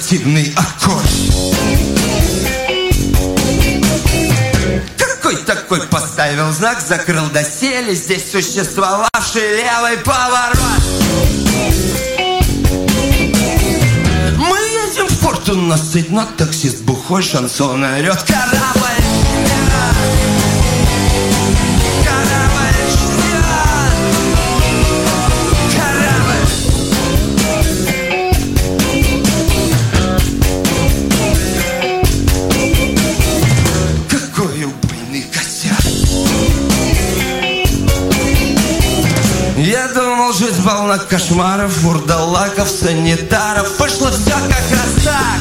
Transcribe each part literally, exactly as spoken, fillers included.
противный аккорд. Какой такой поставил знак, закрыл доселе здесь существовавший левый поворот. Мы едем в порт, у нас цветной таксист бухой, шансон орет. Корабль, корабль ждет, корабль. Какой убойный косяк. Я думал, жизнь полна кошмаров, вурдалаков, санитаров. Вышло все как раз так.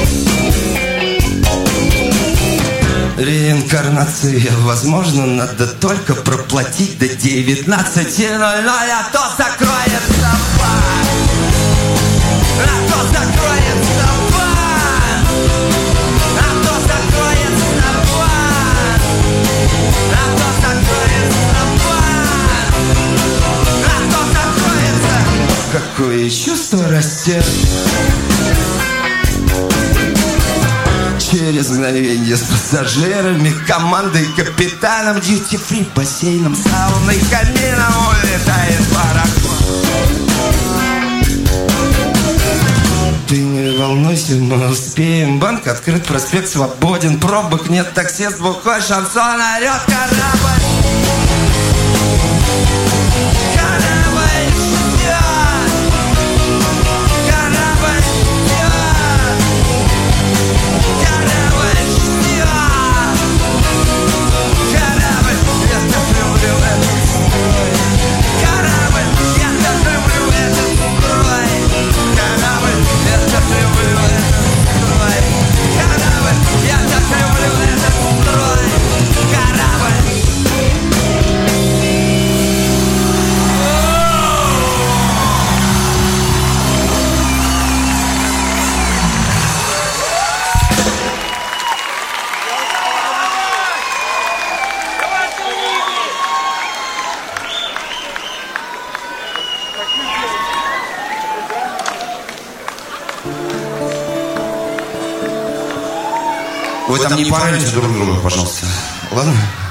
Реинкарнация, возможно, надо только проплатить до девятнадцати ноль ноль, а то закроется бар. А то закроется бар. А то закроется бар. А то закроется бар. А то закроется. Какое чувство растет через мгновение с пассажирами, командой, капитаном, дьюти-фри, бассейном, сауной, камином улетает пароход. Ты не волнуйся, мы успеем. Банк открыт, проспект свободен, пробок нет, таксист бухой, шансон орет. Корабль, корабль ждет, корабль ждет, корабль ждет, корабль. Я так люблю этот строй, корабль, я так люблю этот строй, корабль, я так люблю этот строй, корабль, я так люблю этот строй, корабль. Вы там не пораньте друг друга, пожалуйста. Ладно?